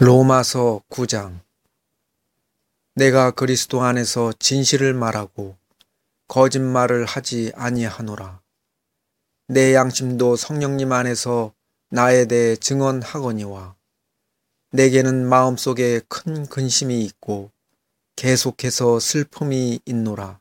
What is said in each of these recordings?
로마서 9장. 내가 그리스도 안에서 진실을 말하고 거짓말을 하지 아니하노라. 내 양심도 성령님 안에서 나에 대해 증언하거니와 내게는 마음속에 큰 근심이 있고 계속해서 슬픔이 있노라.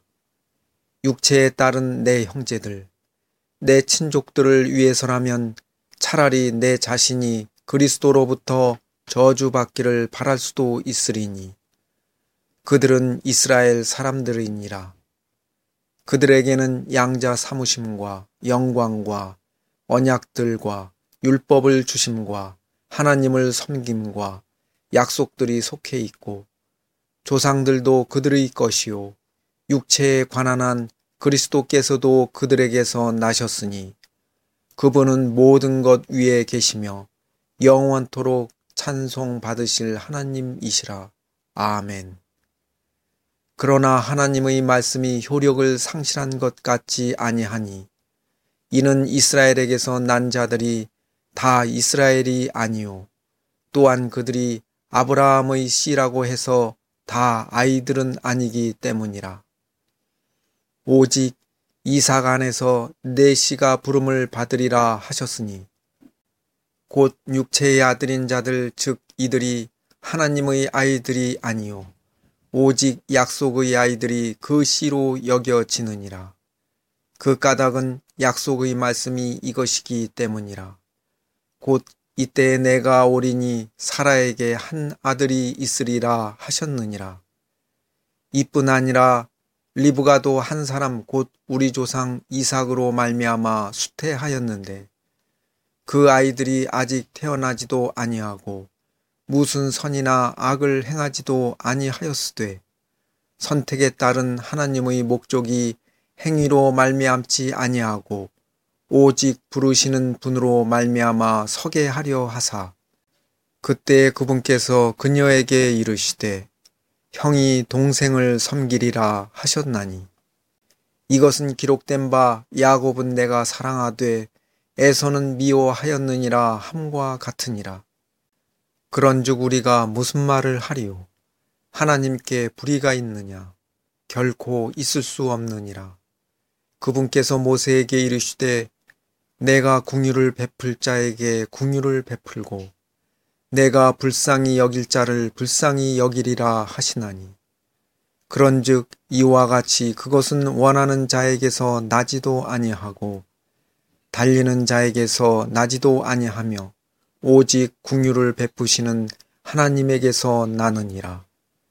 육체에 따른 내 형제들, 내 친족들을 위해서라면 차라리 내 자신이 그리스도로부터 저주받기를 바랄 수도 있으리니 그들은 이스라엘 사람들이니라. 그들에게는 양자 삼으심과 영광과 언약들과 율법을 주심과 하나님을 섬김과 약속들이 속해 있고 조상들도 그들의 것이요 육체에 관한 한 그리스도께서도 그들에게서 나셨으니 그분은 모든 것 위에 계시며 영원토록 찬송 받으실 하나님이시라. 아멘. 그러나 하나님의 말씀이 효력을 상실한 것 같지 아니하니 이는 이스라엘에게서 난 자들이 다 이스라엘이 아니요 또한 그들이 아브라함의 씨라고 해서 다 아이들은 아니기 때문이라. 오직 이삭 안에서 내 씨가 부름을 받으리라 하셨으니 곧 육체의 아들인 자들 즉 이들이 하나님의 아이들이 아니요 오직 약속의 아이들이 그 씨로 여겨지느니라. 그 까닭은 약속의 말씀이 이것이기 때문이라. 곧 이때 내가 오리니 사라에게 한 아들이 있으리라 하셨느니라. 이뿐 아니라 리브가도 한 사람 곧 우리 조상 이삭으로 말미암아 수태하였는데 그 아이들이 아직 태어나지도 아니하고 무슨 선이나 악을 행하지도 아니하였으되 선택에 따른 하나님의 목적이 행위로 말미암지 아니하고 오직 부르시는 분으로 말미암아 서게 하려 하사 그때 그분께서 그녀에게 이르시되 형이 동생을 섬기리라 하셨나니 이것은 기록된 바 야곱은 내가 사랑하되 에서는 미워하였느니라 함과 같으니라. 그런즉 우리가 무슨 말을 하리요? 하나님께 불의가 있느냐? 결코 있을 수 없느니라. 그분께서 모세에게 이르시되 내가 긍휼을 베풀 자에게 긍휼을 베풀고 내가 불쌍히 여길 자를 불쌍히 여기리라 하시나니 그런즉 이와 같이 그것은 원하는 자에게서 나지도 아니하고 달리는 자에게서 나지도 아니하며 오직 긍휼을 베푸시는 하나님에게서 나느니라.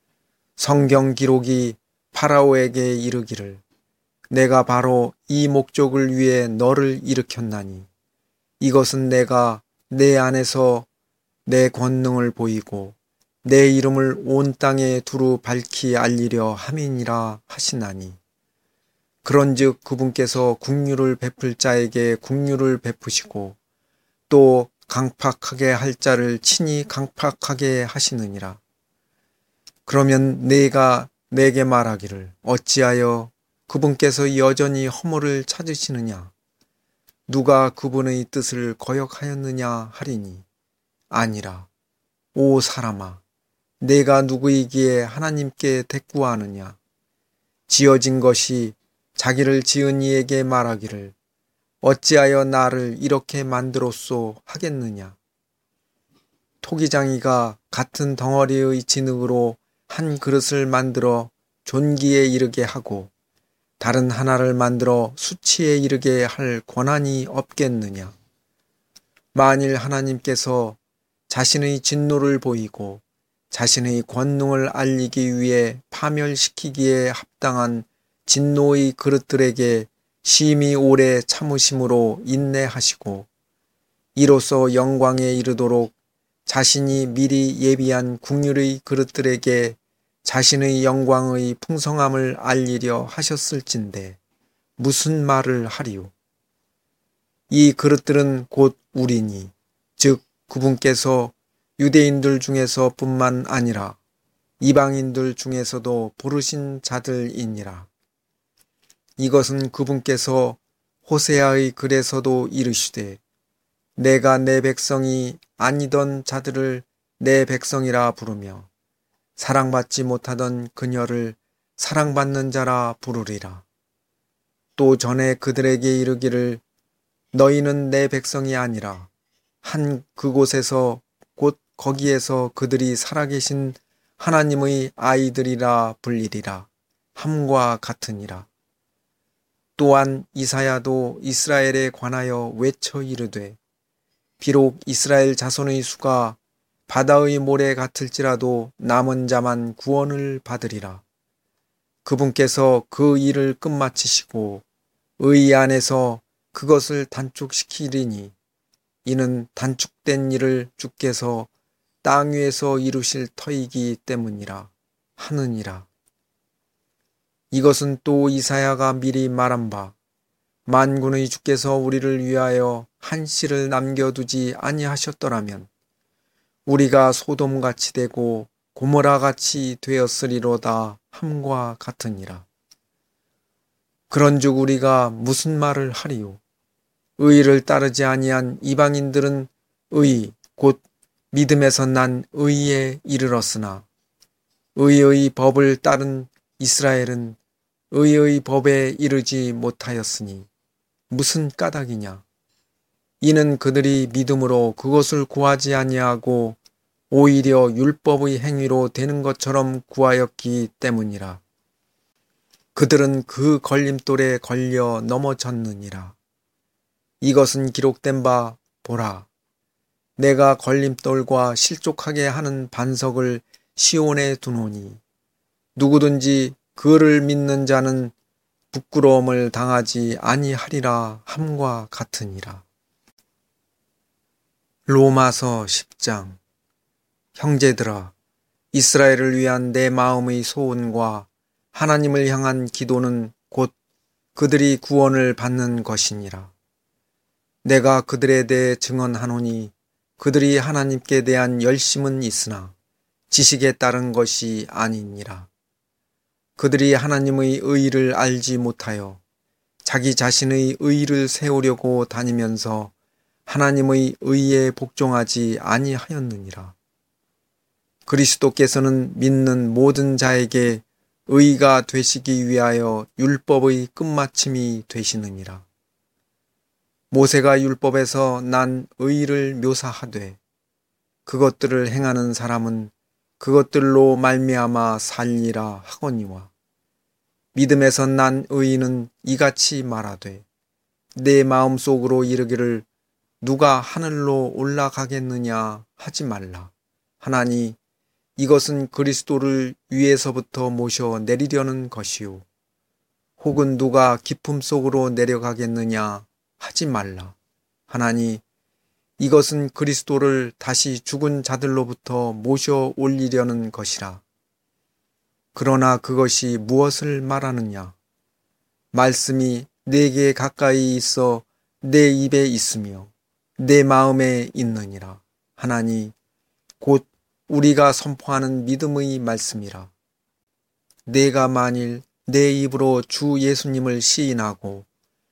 성경 기록이 파라오에게 이르기를 내가 바로 이 목적을 위해 너를 일으켰나니 이것은 내가 내 안에서 내 권능을 보이고 내 이름을 온 땅에 두루 밝히 알리려 함이니라 하시나니 그런즉 그분께서 긍휼을 베풀 자에게 긍휼을 베푸시고 또 강팍하게 할 자를 친히 강팍하게 하시느니라. 그러면 내가 내게 말하기를 어찌하여 그분께서 여전히 허물을 찾으시느냐? 누가 그분의 뜻을 거역하였느냐 하리니 아니라. 오 사람아, 내가 누구이기에 하나님께 대꾸하느냐? 지어진 것이 자기를 지은 이에게 말하기를 어찌하여 나를 이렇게 만들었소 하겠느냐? 토기장이가 같은 덩어리의 진흙으로 한 그릇을 만들어 존귀에 이르게 하고 다른 하나를 만들어 수치에 이르게 할 권한이 없겠느냐? 만일 하나님께서 자신의 진노를 보이고 자신의 권능을 알리기 위해 파멸시키기에 합당한 진노의 그릇들에게 심히 오래 참으심으로 인내하시고 이로써 영광에 이르도록 자신이 미리 예비한 긍휼의 그릇들에게 자신의 영광의 풍성함을 알리려 하셨을진데 무슨 말을 하리요? 이 그릇들은 곧 우리니 즉 그분께서 유대인들 중에서 뿐만 아니라 이방인들 중에서도 부르신 자들이니라. 이것은 그분께서 호세아의 글에서도 이르시되 내가 내 백성이 아니던 자들을 내 백성이라 부르며 사랑받지 못하던 그녀를 사랑받는 자라 부르리라. 또 전에 그들에게 이르기를 너희는 내 백성이 아니라 한 그곳에서 곧 거기에서 그들이 살아계신 하나님의 아이들이라 불리리라 함과 같으니라. 또한 이사야도 이스라엘에 관하여 외쳐 이르되 비록 이스라엘 자손의 수가 바다의 모래 같을지라도 남은 자만 구원을 받으리라. 그분께서 그 일을 끝마치시고 의 안에서 그것을 단축시키리니 이는 단축된 일을 주께서 땅 위에서 이루실 터이기 때문이라 하느니라. 이것은 또 이사야가 미리 말한 바 만군의 주께서 우리를 위하여 한 씨를 남겨두지 아니하셨더라면 우리가 소돔같이 되고 고모라같이 되었으리로다 함과 같으니라. 그런즉 우리가 무슨 말을 하리요? 의를 따르지 아니한 이방인들은 의 곧 믿음에서 난 의에 이르렀으나 의의 법을 따른 이스라엘은 의의 법에 이르지 못하였으니 무슨 까닭이냐? 이는 그들이 믿음으로 그것을 구하지 아니하고 오히려 율법의 행위로 되는 것처럼 구하였기 때문이라. 그들은 그 걸림돌에 걸려 넘어졌느니라. 이것은 기록된 바 보라. 내가 걸림돌과 실족하게 하는 반석을 시온에 두노니 누구든지 그를 믿는 자는 부끄러움을 당하지 아니하리라 함과 같으니라. 로마서 10장. 형제들아, 이스라엘을 위한 내 마음의 소원과 하나님을 향한 기도는 곧 그들이 구원을 받는 것이니라. 내가 그들에 대해 증언하노니 그들이 하나님께 대한 열심은 있으나 지식에 따른 것이 아니니라. 그들이 하나님의 의를 알지 못하여 자기 자신의 의를 세우려고 다니면서 하나님의 의에 복종하지 아니하였느니라. 그리스도께서는 믿는 모든 자에게 의가 되시기 위하여 율법의 끝마침이 되시느니라. 모세가 율법에서 난 의를 묘사하되 그것들을 행하는 사람은 그것들로 말미암아 살리라 하거니와 믿음에서 난 의인은 이같이 말하되 내 마음속으로 이르기를 누가 하늘로 올라가겠느냐 하지 말라 하나니 이것은 그리스도를 위에서부터 모셔 내리려는 것이요 혹은 누가 깊음 속으로 내려가겠느냐 하지 말라 하나니 이것은 그리스도를 다시 죽은 자들로부터 모셔 올리려는 것이라. 그러나 그것이 무엇을 말하느냐? 말씀이 내게 가까이 있어 내 입에 있으며 내 마음에 있느니라. 하나니 곧 우리가 선포하는 믿음의 말씀이라. 내가 만일 내 입으로 주 예수님을 시인하고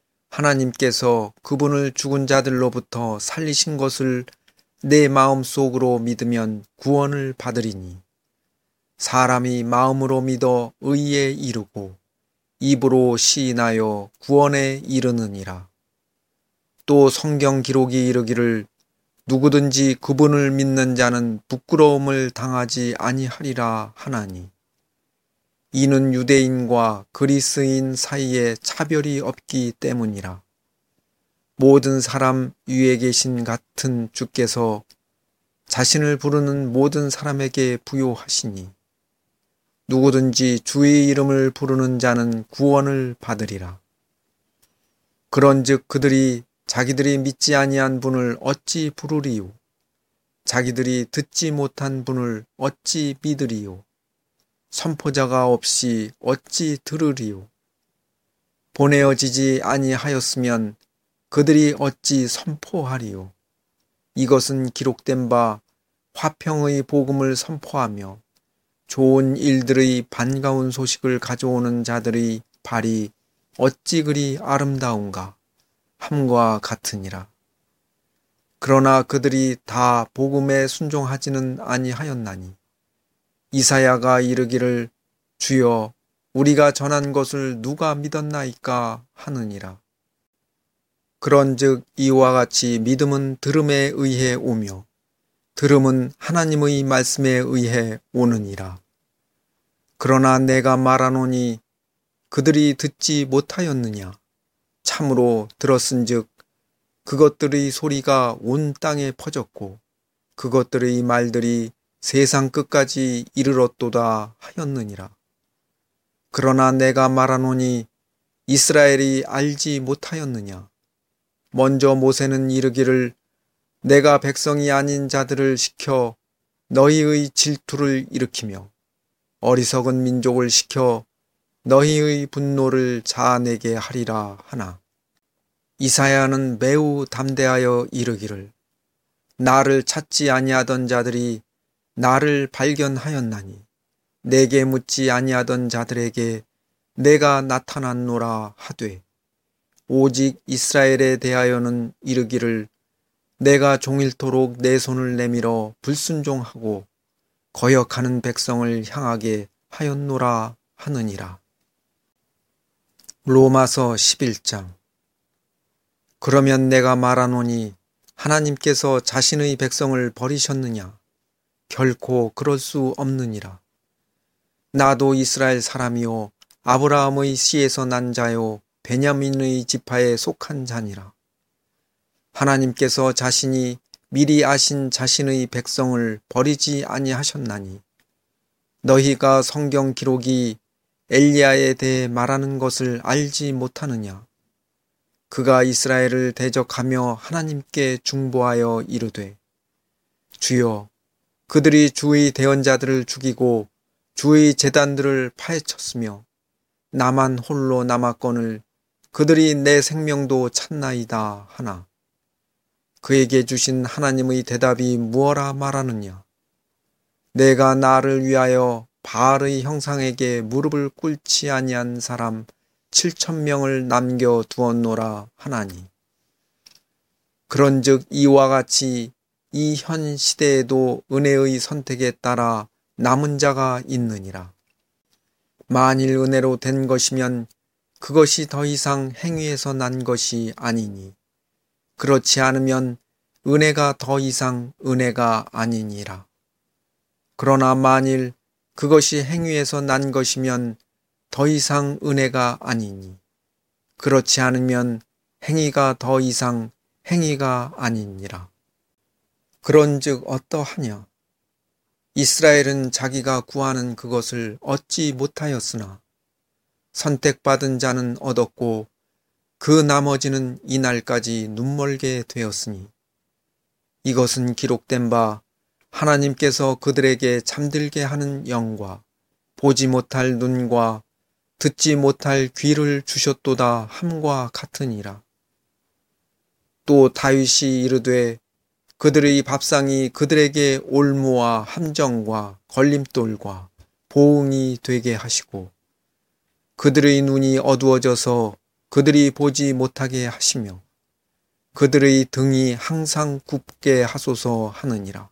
하나님께서 그분을 죽은 자들로부터 살리신 것을 내 마음속으로 믿으면 구원을 받으리니 사람이 마음으로 믿어 의에 이르고 입으로 시인하여 구원에 이르느니라. 또 성경 기록이 이르기를 누구든지 그분을 믿는 자는 부끄러움을 당하지 아니하리라 하나니 이는 유대인과 그리스인 사이에 차별이 없기 때문이라. 모든 사람 위에 계신 같은 주께서 자신을 부르는 모든 사람에게 부요하시니 누구든지 주의 이름을 부르는 자는 구원을 받으리라. 그런즉 그들이 자기들이 믿지 아니한 분을 어찌 부르리요? 자기들이 듣지 못한 분을 어찌 믿으리요? 선포자가 없이 어찌 들으리요? 보내어지지 아니하였으면 그들이 어찌 선포하리요? 이것은 기록된 바 화평의 복음을 선포하며 좋은 일들의 반가운 소식을 가져오는 자들의 발이 어찌 그리 아름다운가 함과 같으니라. 그러나 그들이 다 복음에 순종하지는 아니하였나니 이사야가 이르기를 주여 우리가 전한 것을 누가 믿었나이까 하느니라. 그런즉 이와 같이 믿음은 들음에 의해 오며 들음은 하나님의 말씀에 의해 오느니라. 그러나 내가 말하노니 그들이 듣지 못하였느냐? 참으로 들었은즉 그것들의 소리가 온 땅에 퍼졌고 그것들의 말들이 세상 끝까지 이르렀도다 하였느니라. 그러나 내가 말하노니 이스라엘이 알지 못하였느냐? 먼저 모세는 이르기를 내가 백성이 아닌 자들을 시켜 너희의 질투를 일으키며 어리석은 민족을 시켜 너희의 분노를 자아내게 하리라 하나. 이사야는 매우 담대하여 이르기를 나를 찾지 아니하던 자들이 나를 발견하였나니 내게 묻지 아니하던 자들에게 내가 나타났노라 하되 오직 이스라엘에 대하여는 이르기를 내가 종일토록 내 손을 내밀어 불순종하고 거역하는 백성을 향하게 하였노라 하느니라. 로마서 11장. 그러면 내가 말하노니 하나님께서 자신의 백성을 버리셨느냐? 결코 그럴 수 없느니라. 나도 이스라엘 사람이요 아브라함의 씨에서 난 자요 베냐민의 지파에 속한 자니라. 하나님께서 자신이 미리 아신 자신의 백성을 버리지 아니하셨나니 너희가 성경 기록이 엘리야에 대해 말하는 것을 알지 못하느냐? 그가 이스라엘을 대적하며 하나님께 중보하여 이르되 주여 그들이 주의 대언자들을 죽이고 주의 제단들을 파헤쳤으며 나만 홀로 남았거늘 그들이 내 생명도 찾나이다 하나. 그에게 주신 하나님의 대답이 무엇라 말하느냐? 내가 나를 위하여 바알의 형상에게 무릎을 꿇지 아니한 사람 7,000명을 남겨 두었노라 하나니. 그런즉 이와 같이 이 현 시대에도 은혜의 선택에 따라 남은 자가 있느니라. 만일 은혜로 된 것이면 그것이 더 이상 행위에서 난 것이 아니니 그렇지 않으면 은혜가 더 이상 은혜가 아니니라. 그러나 만일 그것이 행위에서 난 것이면 더 이상 은혜가 아니니 그렇지 않으면 행위가 더 이상 행위가 아니니라. 그런즉 어떠하냐? 이스라엘은 자기가 구하는 그것을 얻지 못하였으나 선택받은 자는 얻었고 그 나머지는 이날까지 눈멀게 되었으니 이것은 기록된 바 하나님께서 그들에게 잠들게 하는 영과 보지 못할 눈과 듣지 못할 귀를 주셨도다 함과 같으니라. 또 다윗이 이르되 그들의 밥상이 그들에게 올무와 함정과 걸림돌과 보응이 되게 하시고 그들의 눈이 어두워져서 그들이 보지 못하게 하시며 그들의 등이 항상 굽게 하소서 하느니라.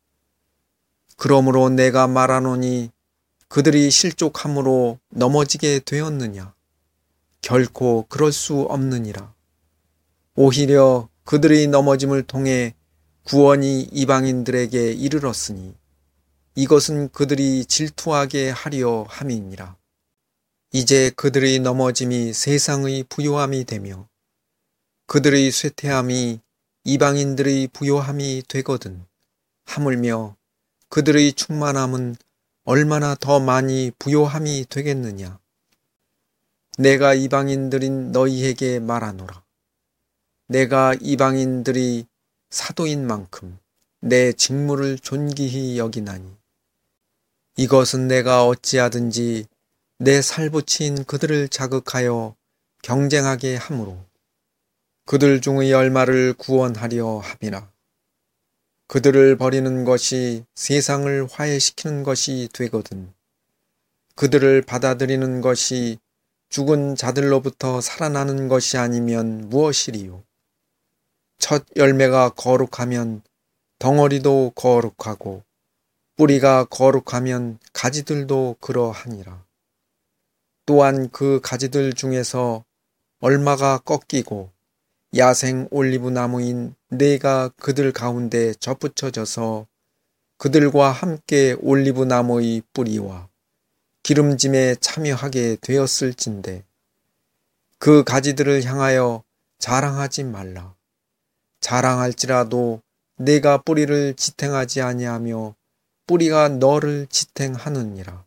그러므로 내가 말하노니 그들이 실족함으로 넘어지게 되었느냐? 결코 그럴 수 없느니라. 오히려 그들의 넘어짐을 통해 구원이 이방인들에게 이르렀으니 이것은 그들이 질투하게 하려 함이니라. 이제 그들의 넘어짐이 세상의 부요함이 되며 그들의 쇠퇴함이 이방인들의 부요함이 되거든 하물며 그들의 충만함은 얼마나 더 많이 부요함이 되겠느냐. 내가 이방인들인 너희에게 말하노라. 내가 이방인들이 사도인 만큼 내 직무를 존귀히 여기나니 이것은 내가 어찌하든지 내 살붙인 그들을 자극하여 경쟁하게 함으로 그들 중의 얼마를 구원하려 함이라. 그들을 버리는 것이 세상을 화해시키는 것이 되거든 그들을 받아들이는 것이 죽은 자들로부터 살아나는 것이 아니면 무엇이리요. 첫 열매가 거룩하면 덩어리도 거룩하고 뿌리가 거룩하면 가지들도 그러하니라. 또한 그 가지들 중에서 얼마가 꺾이고 야생 올리브 나무인 네가 그들 가운데 접붙여져서 그들과 함께 올리브 나무의 뿌리와 기름짐에 참여하게 되었을진데 그 가지들을 향하여 자랑하지 말라. 자랑할지라도 내가 뿌리를 지탱하지 아니하며 뿌리가 너를 지탱하느니라.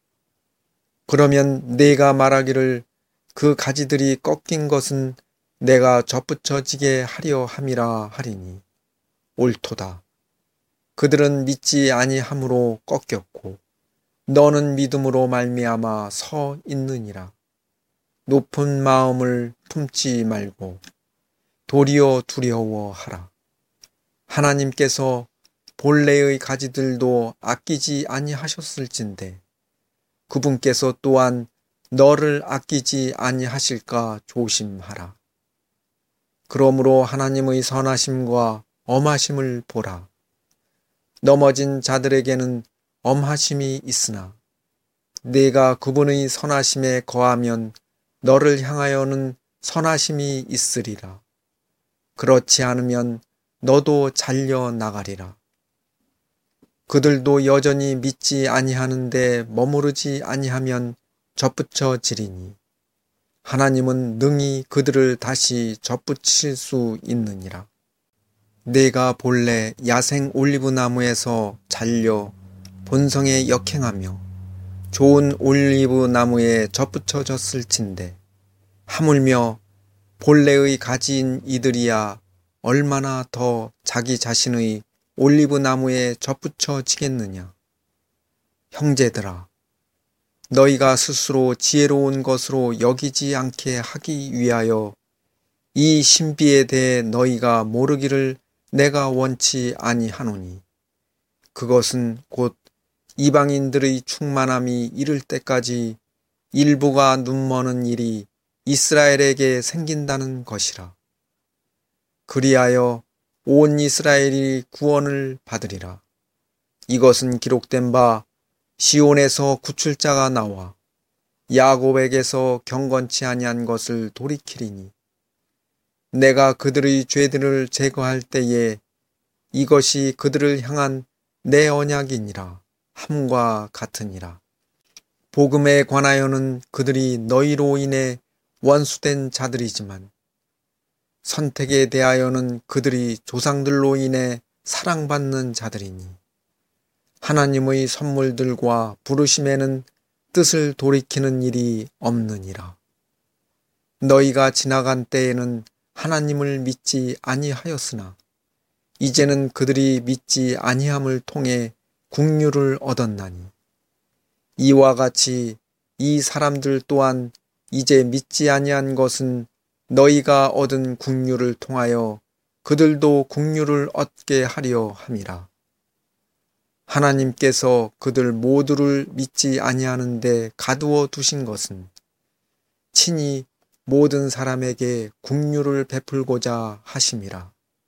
그러면 내가 말하기를 그 가지들이 꺾인 것은 내가 접붙여지게 하려 함이라 하리니 옳도다. 그들은 믿지 아니함으로 꺾였고 너는 믿음으로 말미암아 서 있느니라. 높은 마음을 품지 말고 도리어 두려워하라. 하나님께서 본래의 가지들도 아끼지 아니하셨을진데 그분께서 또한 너를 아끼지 아니하실까 조심하라. 그러므로 하나님의 선하심과 엄하심을 보라. 넘어진 자들에게는 엄하심이 있으나 네가 그분의 선하심에 거하면 너를 향하여는 선하심이 있으리라. 그렇지 않으면 너도 잘려 나가리라. 그들도 여전히 믿지 아니하는데 머무르지 아니하면 접붙여지리니 하나님은 능히 그들을 다시 접붙일 수 있느니라. 내가 본래 야생 올리브 나무에서 잘려 본성에 역행하며 좋은 올리브 나무에 접붙여졌을진데 하물며 본래의 가지인 이들이야 얼마나 더 자기 자신의 올리브 나무에 접붙여지겠느냐. 형제들아, 너희가 스스로 지혜로운 것으로 여기지 않게 하기 위하여 이 신비에 대해 너희가 모르기를 내가 원치 아니하노니 그것은 곧 이방인들의 충만함이 이를 때까지 일부가 눈머는 일이 이스라엘에게 생긴다는 것이라. 그리하여 온 이스라엘이 구원을 받으리라. 이것은 기록된 바 시온에서 구출자가 나와 야곱에게서 경건치 아니한 것을 돌이키리니 내가 그들의 죄들을 제거할 때에 이것이 그들을 향한 내 언약이니라 함과 같으니라. 복음에 관하여는 그들이 너희로 인해 원수된 자들이지만 선택에 대하여는 그들이 조상들로 인해 사랑받는 자들이니 하나님의 선물들과 부르심에는 뜻을 돌이키는 일이 없느니라. 너희가 지나간 때에는 하나님을 믿지 아니하였으나 이제는 그들이 믿지 아니함을 통해 긍휼을 얻었나니 이와 같이 이 사람들 또한 이제 믿지 아니한 것은 너희가 얻은 긍휼을 통하여 그들도 긍휼을 얻게 하려 함이라. 하나님께서 그들 모두를 믿지 아니하는데 가두어 두신 것은 친히 모든 사람에게 긍휼을 베풀고자 하심이라.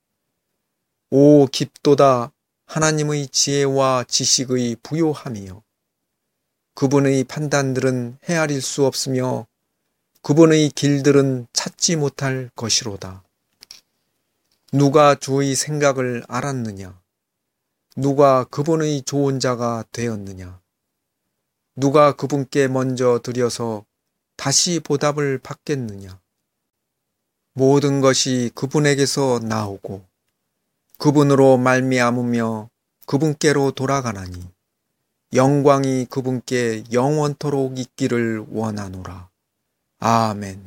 오 깊도다 하나님의 지혜와 지식의 부요함이여. 그분의 판단들은 헤아릴 수 없으며 그분의 길들은 찾지 못할 것이로다. 누가 주의 생각을 알았느냐? 누가 그분의 좋은 자가 되었느냐? 누가 그분께 먼저 드려서 다시 보답을 받겠느냐? 모든 것이 그분에게서 나오고 그분으로 말미암으며 그분께로 돌아가나니 영광이 그분께 영원토록 있기를 원하노라. 아멘.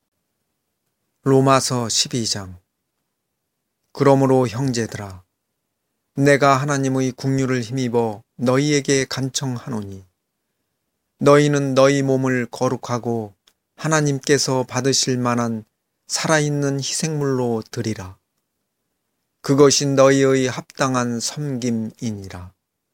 로마서 12장. 그러므로 형제들아, 내가 하나님의 긍휼을 힘입어 너희에게 간청하노니 너희는 너희 몸을 거룩하고 하나님께서 받으실 만한 살아있는 희생물로 드리라. 그것이 너희의 합당한 섬김이니라.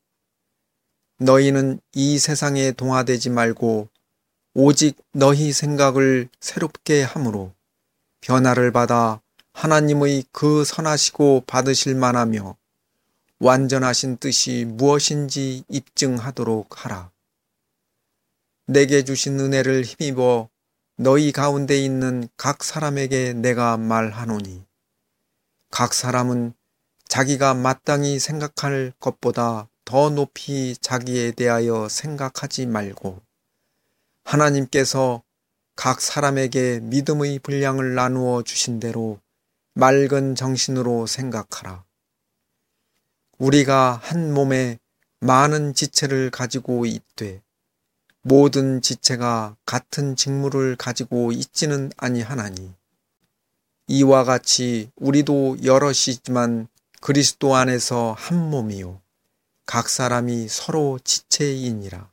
너희는 이 세상에 동화되지 말고 오직 너희 생각을 새롭게 함으로 변화를 받아 하나님의 그 선하시고 받으실 만하며 완전하신 뜻이 무엇인지 입증하도록 하라. 내게 주신 은혜를 힘입어 너희 가운데 있는 각 사람에게 내가 말하노니 각 사람은 자기가 마땅히 생각할 것보다 더 높이 자기에 대하여 생각하지 말고 하나님께서 각 사람에게 믿음의 분량을 나누어 주신 대로 맑은 정신으로 생각하라. 우리가 한 몸에 많은 지체를 가지고 있되 모든 지체가 같은 직무를 가지고 있지는 아니하나니 이와 같이 우리도 여럿이지만 그리스도 안에서 한 몸이요 각 사람이 서로 지체이니라.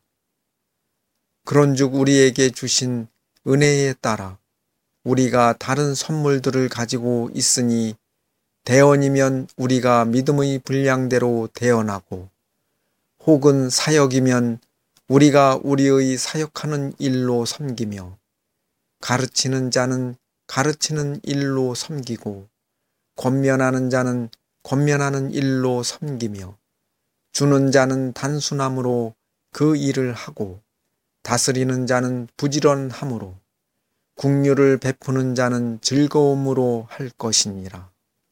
그런즉 우리에게 주신 은혜에 따라 우리가 다른 선물들을 가지고 있으니 대언이면 우리가 믿음의 분량대로 대언하고 혹은 사역이면 우리가 우리의 사역하는 일로 섬기며 가르치는 자는 가르치는 일로 섬기고 권면하는 자는 권면하는 일로 섬기며 주는 자는 단순함으로 그 일을 하고 다스리는 자는 부지런함으로 긍휼을 베푸는 자는 즐거움으로 할 것이니라.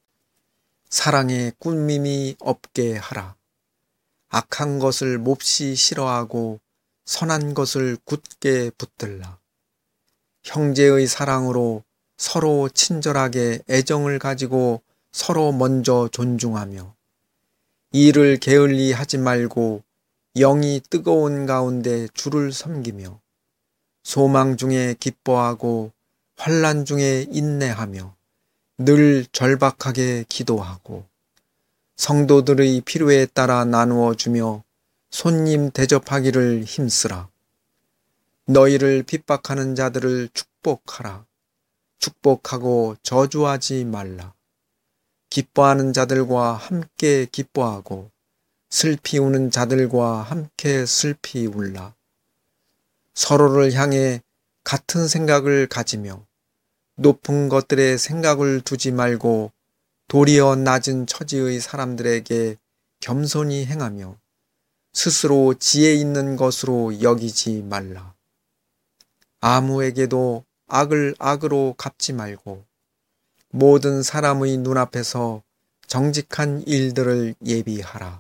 사랑에 꿀밈이 없게 하라. 악한 것을 몹시 싫어하고 선한 것을 굳게 붙들라. 형제의 사랑으로 서로 친절하게 애정을 가지고 서로 먼저 존중하며 일을 게을리 하지 말고 영이 뜨거운 가운데 주를 섬기며 소망 중에 기뻐하고 환난 중에 인내하며 늘 절박하게 기도하고 성도들의 필요에 따라 나누어 주며 손님 대접하기를 힘쓰라. 너희를 핍박하는 자들을 축복하라. 축복하고 저주하지 말라. 기뻐하는 자들과 함께 기뻐하고 슬피 우는 자들과 함께 슬피 울라. 서로를 향해 같은 생각을 가지며 높은 것들의 생각을 두지 말고 도리어 낮은 처지의 사람들에게 겸손히 행하며 스스로 지혜 있는 것으로 여기지 말라. 아무에게도 악을 악으로 갚지 말고 모든 사람의 눈앞에서 정직한 일들을 예비하라.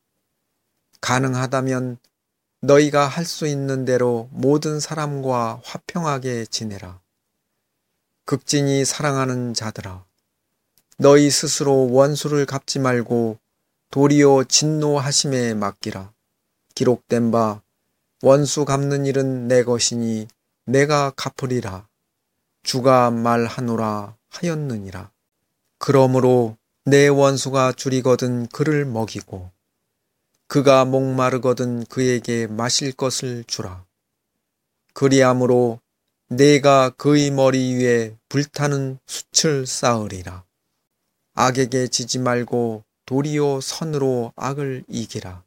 가능하다면 너희가 할 수 있는 대로 모든 사람과 화평하게 지내라. 극진히 사랑하는 자들아, 너희 스스로 원수를 갚지 말고 도리어 진노하심에 맡기라. 기록된 바 원수 갚는 일은 내 것이니 내가 갚으리라. 주가 말하노라 하였느니라. 그러므로 내 원수가 줄이거든 그를 먹이고 그가 목마르거든 그에게 마실 것을 주라. 그리함으로 내가 그의 머리 위에 불타는 숯을 쌓으리라. 악에게 지지 말고 도리어 선으로 악을 이기라.